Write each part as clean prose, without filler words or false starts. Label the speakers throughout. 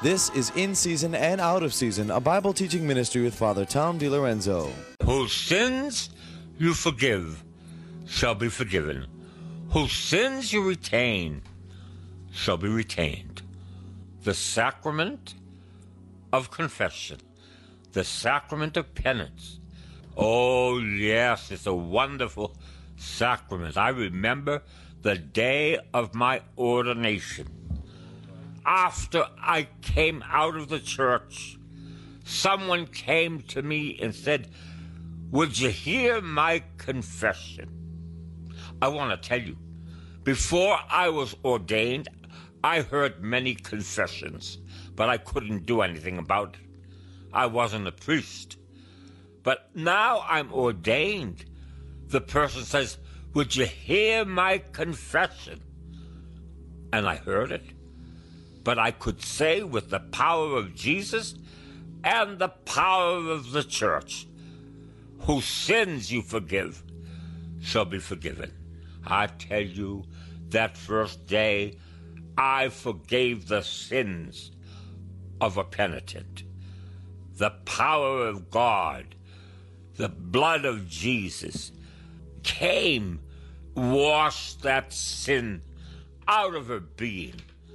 Speaker 1: This is In Season and Out of Season, a Bible teaching ministry with Father Tom DiLorenzo.
Speaker 2: Whose sins you forgive shall be forgiven. Whose sins you retain shall be retained. The sacrament of confession, the sacrament of penance. Oh, yes, it's a wonderful sacrament. I remember the day of my ordination. After I came out of the church, someone came to me and said, "Would you hear my confession?" I want to tell you, before I was ordained, I heard many confessions, but I couldn't do anything about it. I wasn't a priest. But now I'm ordained. The person says, "Would you hear my confession?" And I heard it. But I could say with the power of Jesus and the power of the church, whose sins you forgive shall be forgiven. I tell you, that first day, I forgave the sins of a penitent. The power of God, the blood of Jesus, came, washed that sin out of her being,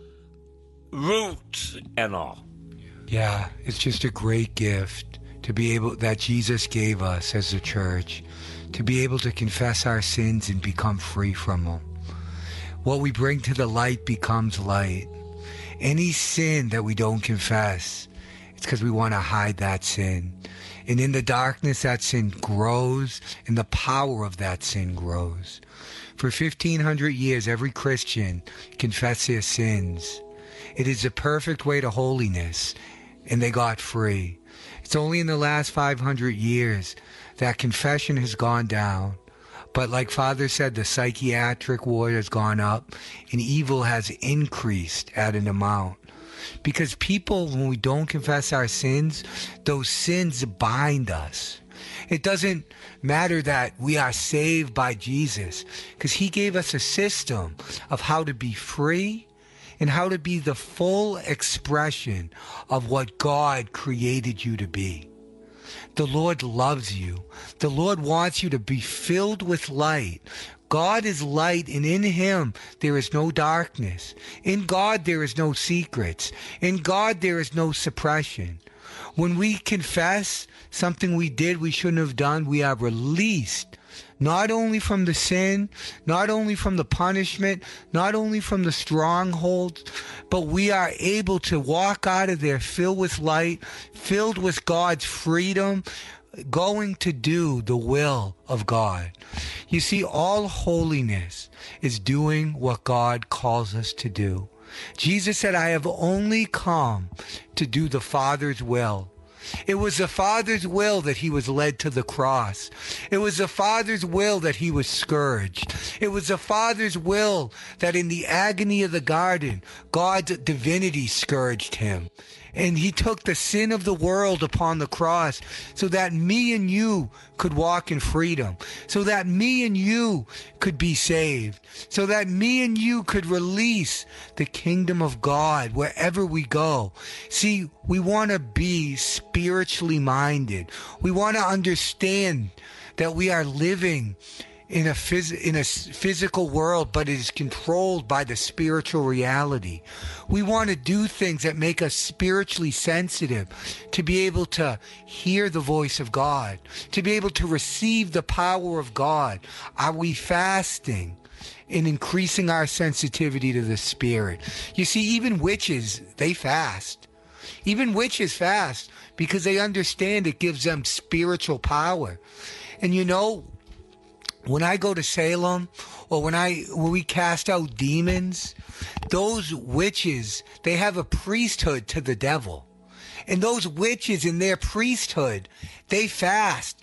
Speaker 2: roots and all.
Speaker 3: Yeah, it's just a great gift to be able, that Jesus gave us as a church, to be able to confess our sins and become free from them. What we bring to the light becomes light. Any sin that we don't confess, it's because we want to hide that sin. And in the darkness, that sin grows, and the power of that sin grows. For 1,500 years, every Christian confessed their sins. It is the perfect way to holiness, and they got free. It's only in the last 500 years that confession has gone down. But like Father said, the psychiatric ward has gone up, and evil has increased at an amount. Because people, when we don't confess our sins, those sins bind us. It doesn't matter that we are saved by Jesus, because he gave us a system of how to be free and how to be the full expression of what God created you to be. The Lord loves you. The Lord wants you to be filled with light. God is light, and in him there is no darkness. In God there is no secrets. In God there is no suppression. When we confess something we did we shouldn't have done, we are released not only from the sin, not only from the punishment, not only from the strongholds, but we are able to walk out of there filled with light, filled with God's freedom, going to do the will of God. You see, all holiness is doing what God calls us to do. Jesus said, "I have only come to do the Father's will." It was the Father's will that he was led to the cross. It was the Father's will that he was scourged. It was the Father's will that in the agony of the garden, God's divinity scourged him. And he took the sin of the world upon the cross so that me and you could walk in freedom, so that me and you could be saved, so that me and you could release the kingdom of God wherever we go. See, we want to be spiritually minded. We want to understand that we are living in a physical world, but it is controlled by the spiritual reality. We want to do things that make us spiritually sensitive, to be able to hear the voice of God, to be able to receive the power of God. Are we fasting in increasing our sensitivity to the Spirit? You see, even witches, they fast. Even witches fast because they understand it gives them spiritual power. And you know, when I go to Salem, or when we cast out demons, those witches, they have a priesthood to the devil. And those witches in their priesthood, they fast.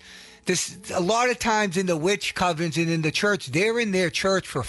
Speaker 3: A lot of times in the witch covens and in the church, they're in their church for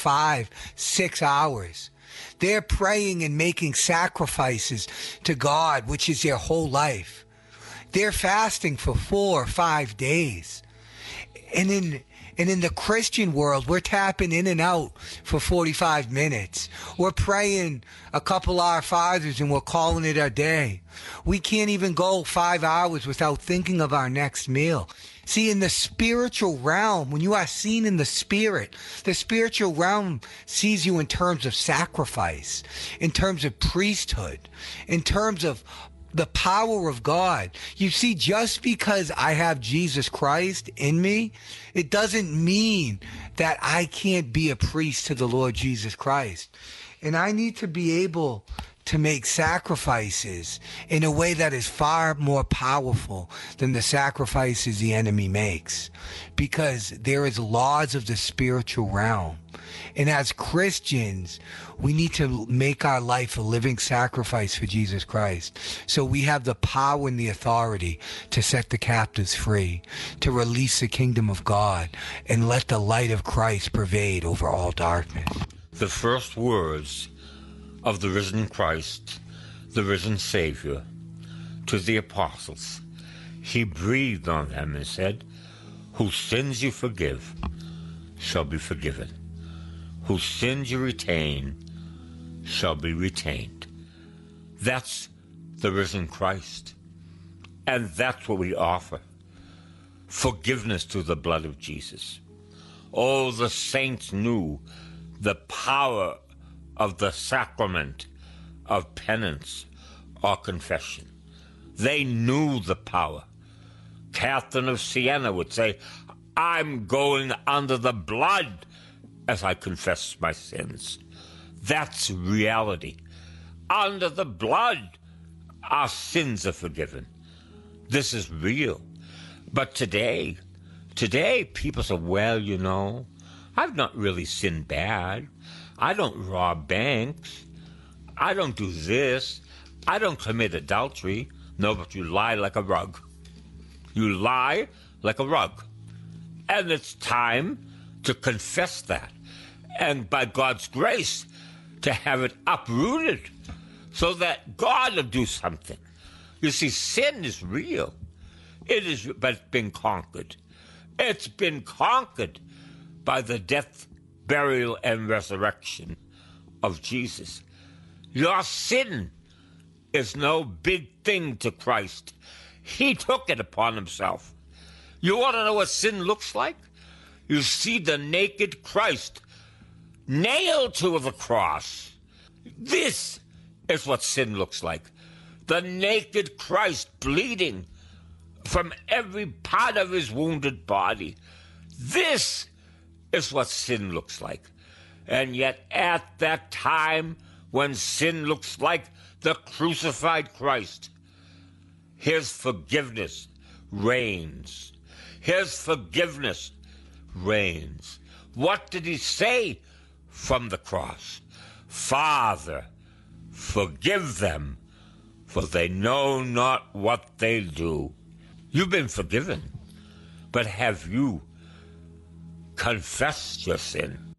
Speaker 3: 5-6 hours. They're praying and making sacrifices to God, which is their whole life. They're fasting for 4 or 5 days. And And in the Christian world, we're tapping in and out for 45 minutes. We're praying a couple Our Fathers and we're calling it a day. We can't even go 5 hours without thinking of our next meal. See, in the spiritual realm, when you are seen in the spiritual realm sees you in terms of sacrifice, in terms of priesthood, in terms of the power of God. You see, just because I have Jesus Christ in me, it doesn't mean that I can't be a priest to the Lord Jesus Christ. And I need to be able to make sacrifices in a way that is far more powerful than the sacrifices the enemy makes, because there is laws of the spiritual realm. And as Christians, we need to make our life a living sacrifice for Jesus Christ, so we have the power and the authority to set the captives free, to release the kingdom of God, and let the light of Christ pervade over all darkness.
Speaker 2: The first words of the risen Christ, the risen Savior, to the apostles, he breathed on them and said, "Whose sins you forgive shall be forgiven. Whose sins you retain shall be retained." That's the risen Christ. And that's what we offer. Forgiveness through the blood of Jesus. Oh, the saints knew the power of the sacrament of penance or confession. They knew the power. Catherine of Siena would say, "I'm going under the blood as I confess my sins." That's reality. Under the blood, our sins are forgiven. This is real. But today people say, "Well, you know, I've not really sinned bad. I don't rob banks. I don't do this. I don't commit adultery." No, but you lie like a rug. You lie like a rug. And it's time to confess that. And by God's grace, to have it uprooted so that God will do something. You see, sin is real. It is, but it's been conquered. It's been conquered by the death, burial, and resurrection of Jesus. Your sin is no big thing to Christ. He took it upon himself. You want to know what sin looks like? You see the naked Christ nailed to the cross. This is what sin looks like. The naked Christ bleeding from every part of his wounded body. This is what sin looks like. And yet at that time when sin looks like the crucified Christ, his forgiveness reigns. His forgiveness reigns. What did he say from the cross? "Father, forgive them, for they know not what they do." You've been forgiven, but have you confessed your sin?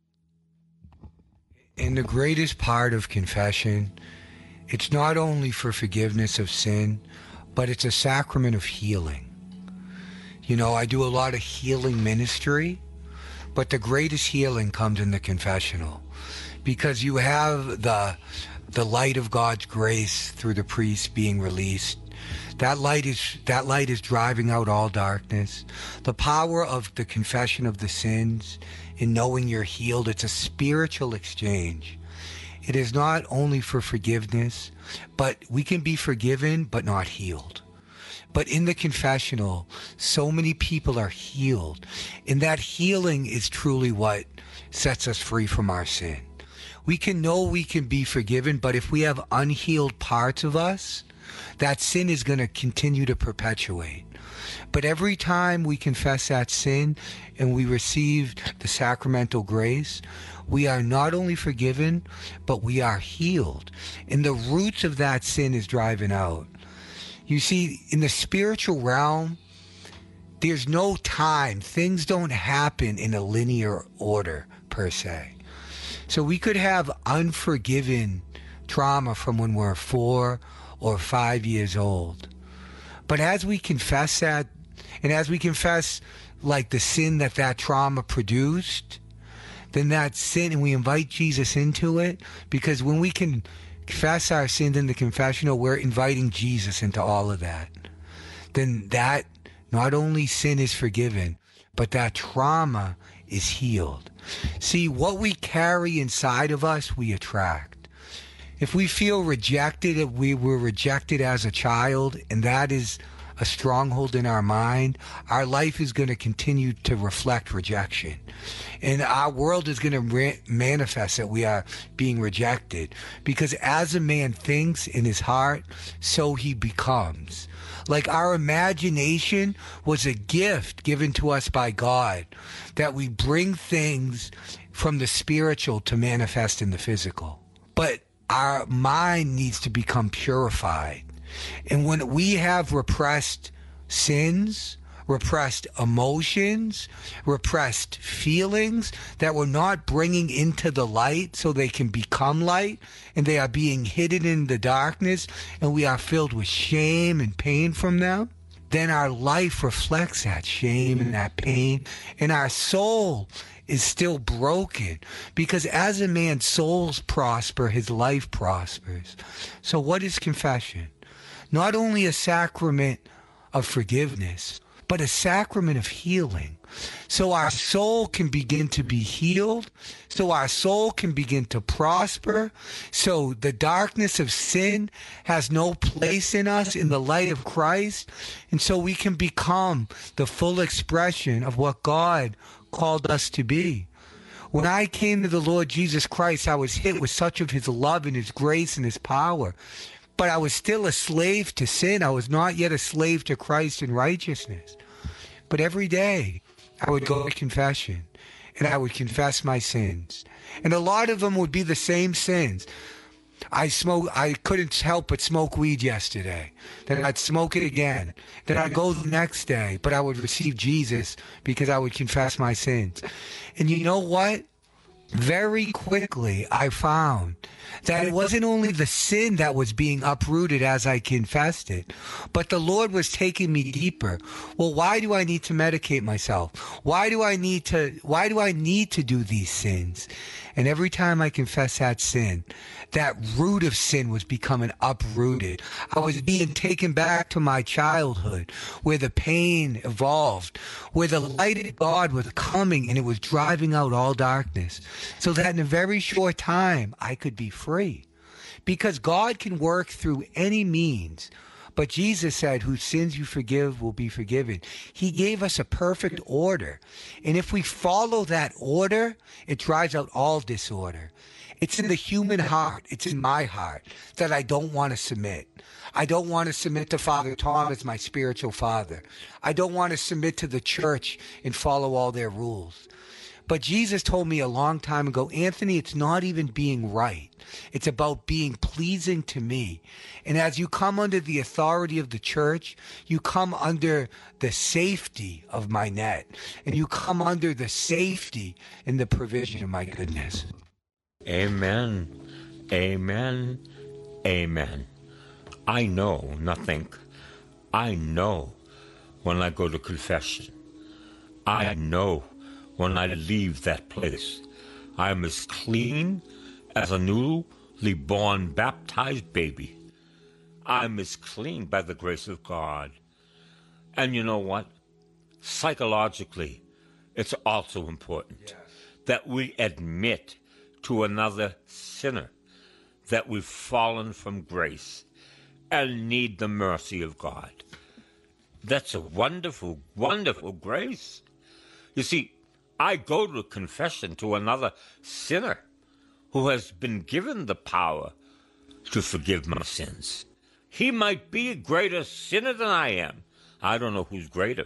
Speaker 3: In the greatest part of confession, it's not only for forgiveness of sin, but it's a sacrament of healing. You know, I do a lot of healing ministry, but the greatest healing comes in the confessional, because you have the light of God's grace through the priest being released. That light is driving out all darkness. The power of the confession of the sins in knowing you're healed, it's a spiritual exchange. It is not only for forgiveness, but we can be forgiven but not healed. But in the confessional, so many people are healed. And that healing is truly what sets us free from our sin. We can know we can be forgiven, but if we have unhealed parts of us, that sin is going to continue to perpetuate. But every time we confess that sin and we receive the sacramental grace, we are not only forgiven, but we are healed. And the roots of that sin is driving out. You see, in the spiritual realm, there's no time. Things don't happen in a linear order, per se. So we could have unforgiven trauma from when we're 4 or 5 years old. But as we confess that, and as we confess like the sin that trauma produced, then that sin, and we invite Jesus into it, because when we can confess our sins in the confessional, we're inviting Jesus into all of that. Then that, not only sin is forgiven, but that trauma is healed. See, what we carry inside of us, we attract. If we feel rejected, if we were rejected as a child, and that is a stronghold in our mind, our life is going to continue to reflect rejection. And our world is going to manifest that we are being rejected. Because as a man thinks in his heart, so he becomes. Like our imagination was a gift given to us by God, that we bring things from the spiritual to manifest in the physical. But our mind needs to become purified. And when we have repressed sins, repressed emotions, repressed feelings that we're not bringing into the light so they can become light, and they are being hidden in the darkness, and we are filled with shame and pain from them, then our life reflects that shame and that pain, and our soul is still broken, because as a man's souls prosper, his life prospers. So what is confession? Not only a sacrament of forgiveness, but a sacrament of healing. So our soul can begin to be healed, so our soul can begin to prosper, so the darkness of sin has no place in us in the light of Christ, and so we can become the full expression of what God called us to be. When I came to the Lord Jesus Christ, I was hit with such of his love and his grace and his power. But I was still a slave to sin. I was not yet a slave to Christ and righteousness. But every day I would go to confession and I would confess my sins. And a lot of them would be the same sins. I couldn't help but smoke weed yesterday. Then I'd smoke it again. Then I'd go the next day, but I would receive Jesus because I would confess my sins. And you know what? Very quickly, I found that it wasn't only the sin that was being uprooted as I confessed it, but the Lord was taking me deeper. Well, why do I need to medicate myself? Why do I need to do these sins? And every time I confess that sin, that root of sin was becoming uprooted. I was being taken back to my childhood, where the pain evolved, where the light of God was coming and it was driving out all darkness, so that in a very short time I could be free. Because God can work through any means. But Jesus said, whose sins you forgive will be forgiven. He gave us a perfect order. And if we follow that order, it drives out all disorder. It's in the human heart. It's in my heart that I don't want to submit. I don't want to submit to Father Tom as my spiritual father. I don't want to submit to the church and follow all their rules. But Jesus told me a long time ago, Anthony, it's not even being right. It's about being pleasing to me. And as you come under the authority of the church, you come under the safety of my net. And you come under the safety and the provision of my goodness.
Speaker 2: Amen. Amen. Amen. I know nothing. I know when I go to confession. I know when I leave that place. I'm as clean as a newly born baptized baby. I'm as clean by the grace of God. And you know what? Psychologically, it's also important that we admit to another sinner that we've fallen from grace and need the mercy of God. That's a wonderful, wonderful grace. You see, I go to confession to another sinner who has been given the power to forgive my sins. He might be a greater sinner than I am. I don't know who's greater.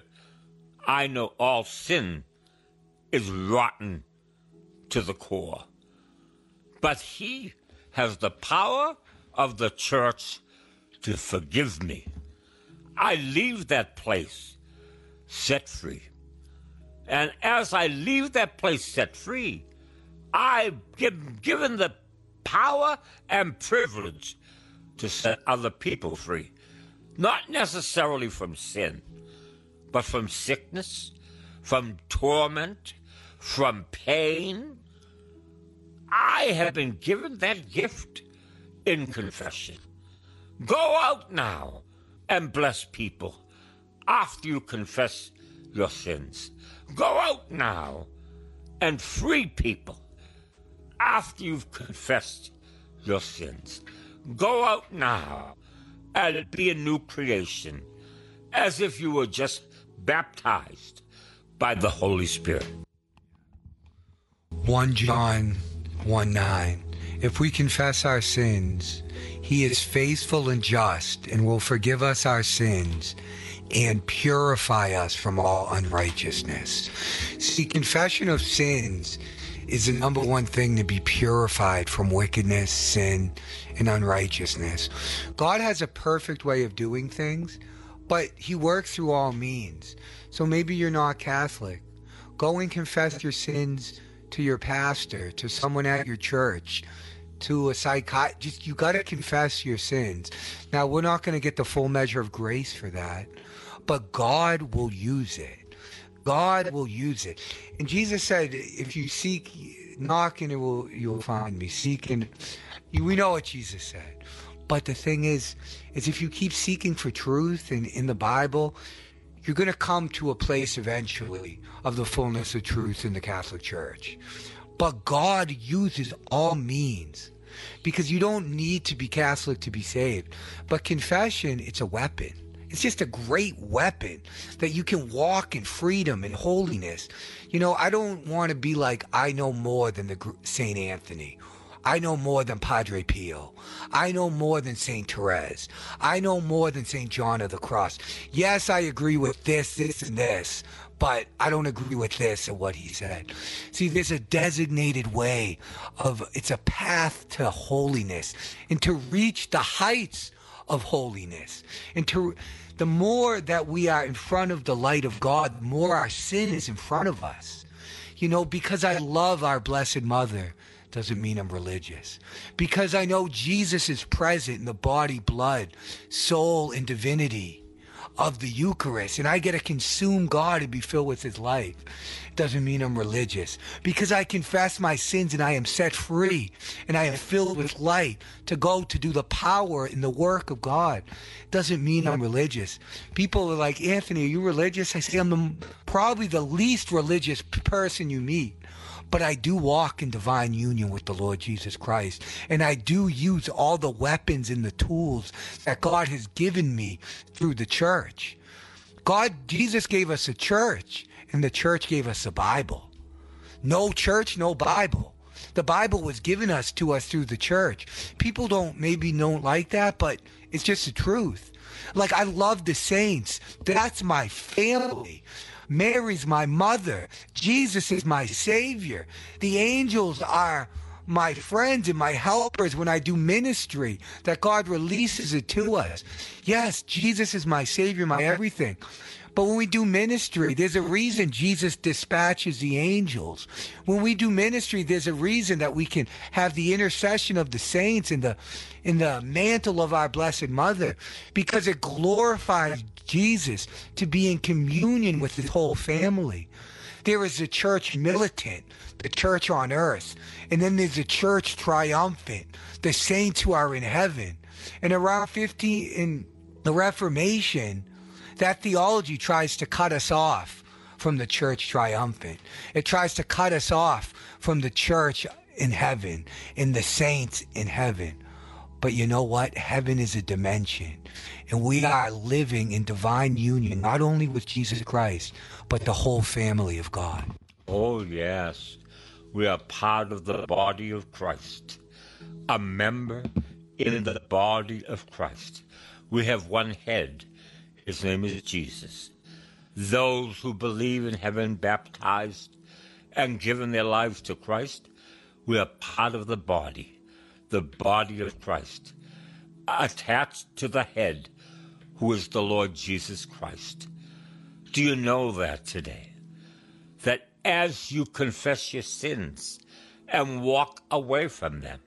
Speaker 2: I know all sin is rotten to the core. But he has the power of the church to forgive me. I leave that place set free. And as I leave that place set free, I'm given the power and privilege to set other people free. Not necessarily from sin, but from sickness, from torment, from pain. I have been given that gift in confession. Go out now and bless people after you confess your sins. Go out now and free people after you've confessed your sins. Go out now and be a new creation, as if you were just baptized by the Holy Spirit.
Speaker 3: 1 John 1:9. If we confess our sins, he is faithful and just and will forgive us our sins and purify us from all unrighteousness. See, confession of sins is the number one thing to be purified from wickedness, sin, and unrighteousness. God has a perfect way of doing things, but he works through all means. So maybe you're not Catholic. Go and confess your sins to your pastor, to someone at your church, to a psychiatrist. You got to confess your sins. Now, we're not going to get the full measure of grace for that, but God will use it. God will use it. And Jesus said, if you seek, knock and you'll find me. Seek and we know what Jesus said. But the thing is if you keep seeking for truth in the Bible, you're going to come to a place eventually of the fullness of truth in the Catholic Church. But God uses all means, because you don't need to be Catholic to be saved. But confession, it's a weapon. It's just a great weapon that you can walk in freedom and holiness. You know, I don't want to be like, I know more than the St. Anthony. I know more than Padre Pio. I know more than St. Therese. I know more than St. John of the Cross. Yes, I agree with this, and this, but I don't agree with this and what he said. See, there's a designated way it's a path to holiness and to reach the heights of holiness. And the more that we are in front of the light of God, the more our sin is in front of us. You know, because I love our Blessed Mother doesn't mean I'm religious. Because I know Jesus is present in the body, blood, soul, and divinity of the Eucharist, and I get to consume God and be filled with his life, doesn't mean I'm religious. Because I confess my sins and I am set free and I am filled with light to go to do the power and the work of God, doesn't mean I'm religious. People are like, Anthony, are you religious? I say I'm probably the least religious person you meet. But I do walk in divine union with the Lord Jesus Christ. And I do use all the weapons and the tools that God has given me through the church. Jesus gave us a church, and the church gave us a Bible. No church, no Bible. The Bible was given to us through the church. People don't like that, but it's just the truth. Like, I love the saints. That's my family. Mary's my mother. Jesus is my Savior. The angels are my friends and my helpers when I do ministry, that God releases it to us. Yes, Jesus is my Savior, my everything. But when we do ministry, there's a reason Jesus dispatches the angels. When we do ministry, there's a reason that we can have the intercession of the saints in the mantle of our Blessed Mother, because it glorifies Jesus to be in communion with his whole family. There is a church militant, the church on earth, and then there's a church triumphant, the saints who are in heaven. And around 50 in the Reformation, that theology tries to cut us off from the church triumphant. It tries to cut us off from the church in heaven, and the saints in heaven. But you know what? Heaven is a dimension, and we are living in divine union, not only with Jesus Christ, but the whole family of God.
Speaker 2: Oh, yes. We are part of the body of Christ, a member in the body of Christ. We have one head. His name is Jesus. Those who believe and have been baptized and given their lives to Christ, we are part of the body of Christ, attached to the head, who is the Lord Jesus Christ. Do you know that today? That as you confess your sins and walk away from them,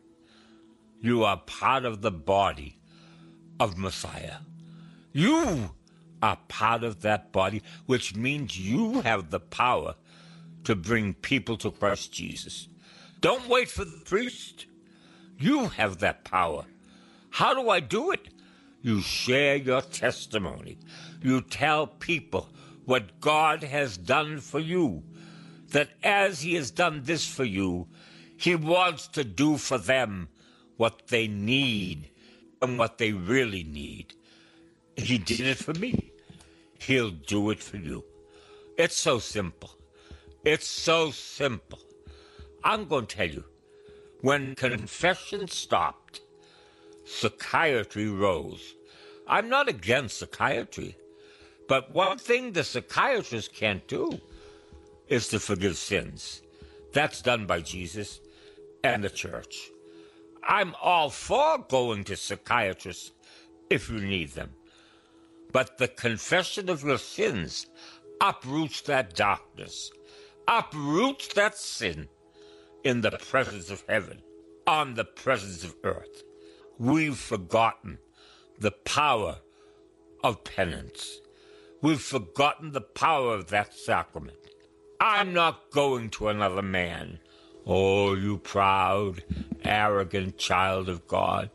Speaker 2: you are part of the body of Messiah. You are part of that body, which means you have the power to bring people to Christ Jesus. Don't wait for the priest. You have that power. How do I do it? You share your testimony. You tell people what God has done for you, that as he has done this for you, he wants to do for them what they need and what they really need. He did it for me. He'll do it for you. It's so simple. It's so simple. I'm going to tell you, when confession stopped, psychiatry rose. I'm not against psychiatry, but one thing the psychiatrist can't do is to forgive sins. That's done by Jesus and the church. I'm all for going to psychiatrists if you need them. But the confession of your sins uproots that darkness, uproots that sin in the presence of heaven, on the presence of earth. We've forgotten the power of penance. We've forgotten the power of that sacrament. I'm not going to another man. Oh, you proud, arrogant child of God.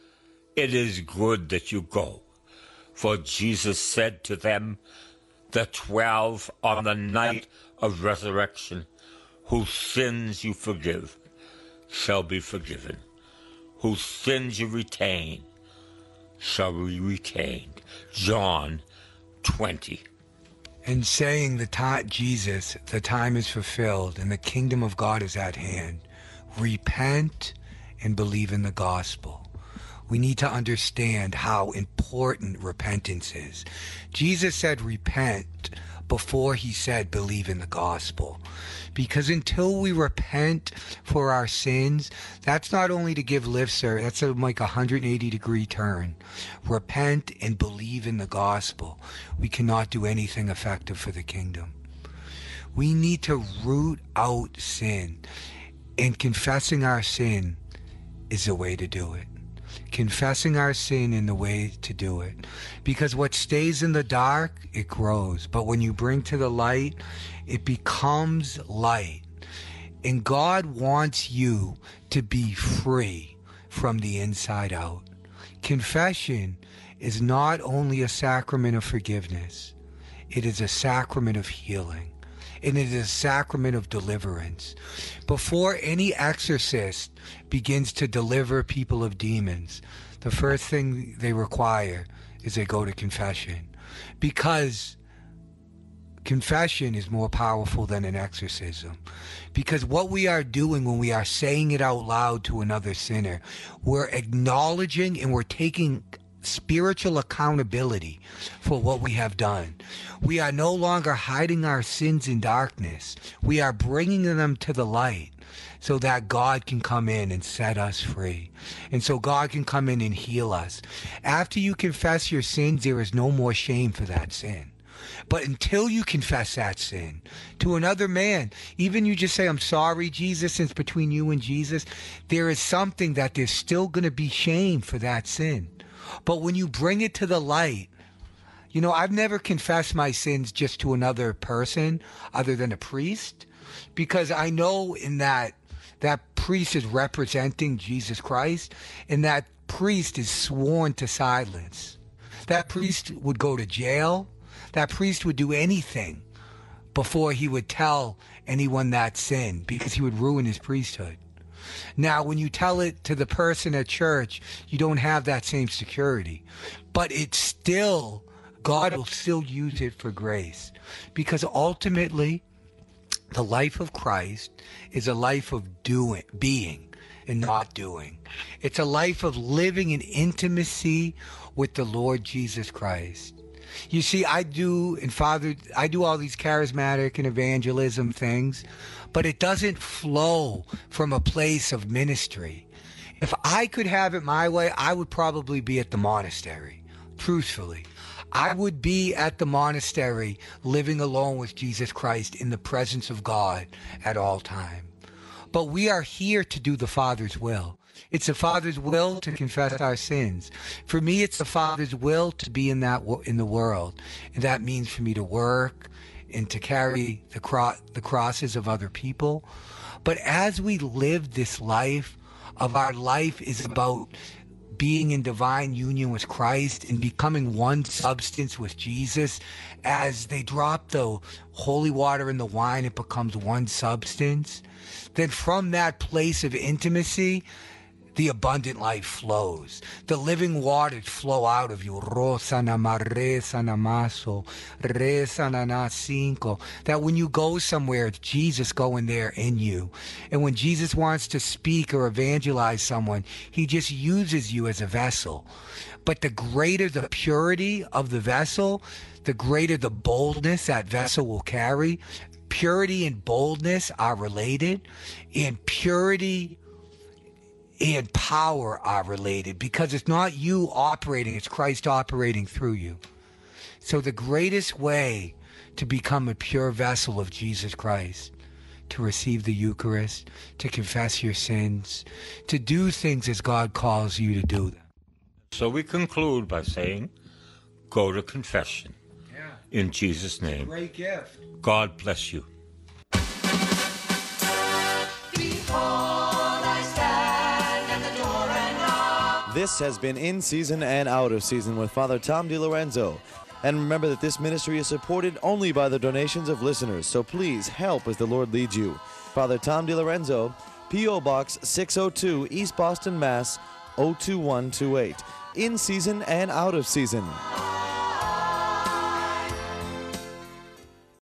Speaker 2: It is good that you go. For Jesus said to them, the 12 on the night of resurrection, whose sins you forgive shall be forgiven. Whose sins you retain shall be retained. John 20.
Speaker 3: And saying Jesus, the time is fulfilled and the kingdom of God is at hand. Repent and believe in the gospel. We need to understand how important repentance is. Jesus said repent before he said believe in the gospel. Because until we repent for our sins, that's not only to give lip service, that's like a 180-degree turn. Repent and believe in the gospel. We cannot do anything effective for the kingdom. We need to root out sin, and confessing our sin is the way to do it. Confessing our sin in the way to do it. Because what stays in the dark, it grows. But when you bring to the light, it becomes light. And God wants you to be free from the inside out. Confession is not only a sacrament of forgiveness, it is a sacrament of healing. And it is a sacrament of deliverance. Before any exorcist begins to deliver people of demons, the first thing they require is they go to confession. Because confession is more powerful than an exorcism. Because what we are doing when we are saying it out loud to another sinner, we're acknowledging and we're taking spiritual accountability for what we have done. We are no longer hiding our sins in darkness. We are bringing them to the light so that God can come in and set us free. And so God can come in and heal us. After you confess your sins, there is no more shame for that sin. But until you confess that sin to another man, even you just say, I'm sorry, Jesus, it's between you and Jesus, there is something that there's still going to be shame for that sin. But when you bring it to the light, you know, I've never confessed my sins just to another person other than a priest, because I know in that priest is representing Jesus Christ, and that priest is sworn to silence. That priest would go to jail. That priest would do anything before he would tell anyone that sin, because he would ruin his priesthood. Now, when you tell it to the person at church, you don't have that same security. But it's still, God will still use it for grace. Because ultimately, the life of Christ is a life of being and not doing. It's a life of living in intimacy with the Lord Jesus Christ. You see, I do all these charismatic and evangelism things, but it doesn't flow from a place of ministry. If I could have it my way, I would probably be at the monastery, truthfully. I would be at the monastery living alone with Jesus Christ in the presence of God at all time. But we are here to do the Father's will. It's the Father's will to confess our sins. For me, it's the Father's will to be in the world. And that means for me to work and to carry the crosses of other people. But as we live this life, our life is about being in divine union with Christ and becoming one substance with Jesus. As they drop the holy water in the wine, it becomes one substance. Then from that place of intimacy, the abundant life flows. The living waters flow out of you. That when you go somewhere, it's Jesus going there in you. And when Jesus wants to speak or evangelize someone, he just uses you as a vessel. But the greater the purity of the vessel, the greater the boldness that vessel will carry. Purity and boldness are related, and purity and power are related, because it's not you operating, it's Christ operating through you. So the greatest way to become a pure vessel of Jesus Christ, to receive the Eucharist, to confess your sins, to do things as God calls you to do them.
Speaker 2: So we conclude by saying, go to confession. In Jesus' name.
Speaker 3: Great gift.
Speaker 2: God bless you.
Speaker 1: This has been In Season and Out of Season with Father Tom DiLorenzo. And remember that this ministry is supported only by the donations of listeners, so please help as the Lord leads you. Father Tom DiLorenzo, P.O. Box 602, East Boston, Mass. 02128. In Season and Out of Season.